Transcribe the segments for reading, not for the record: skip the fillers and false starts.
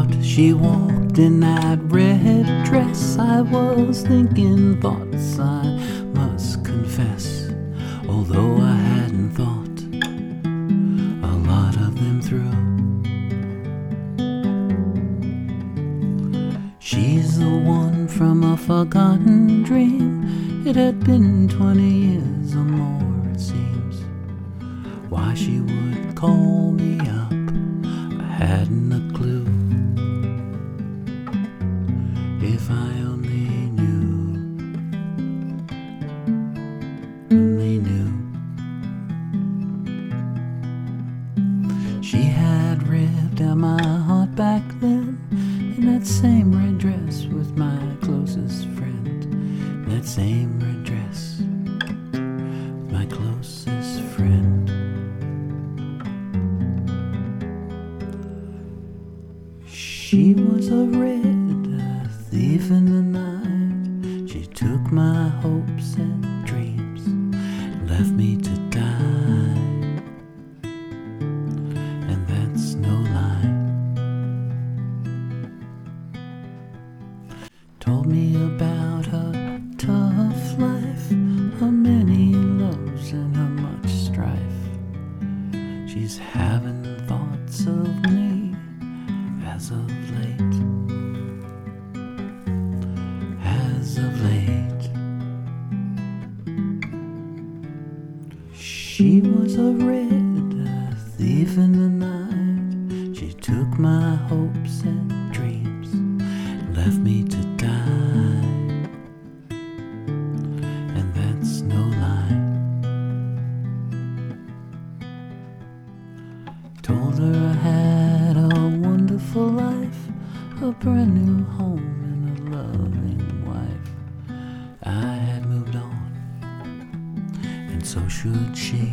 out she walked in that red dress. I was thinking thoughts I must confess, although I hadn't thought a lot of them through. She's the one from a forgotten dream. It had been 20 years or more, it seems. Why she would call me up, I hadn't a clue. If I only knew, only knew. She had ripped out my heart back then, in that same red dress with my closest friend. That same red dress, my closest friend. She was a red thief in the night. She took my hopes and dreams, left me to die. And that's no lie. Told me about her tough life, her many loves and her much strife. She's having thoughts of me as of late, as of late. She was a red thief in the night. She took my hopes and dreams, left me to die. And that's no lie. Told her I had a wonderful life, a brand new home and a loving wife. I had moved on, and so should she.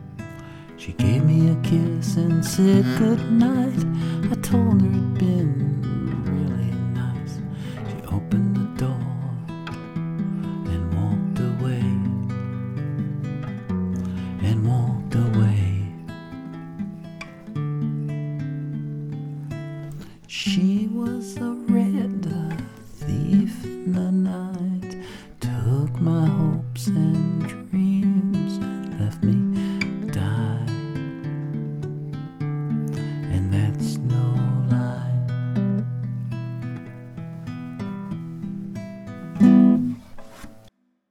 She gave me a kiss and said good night. I told her it'd been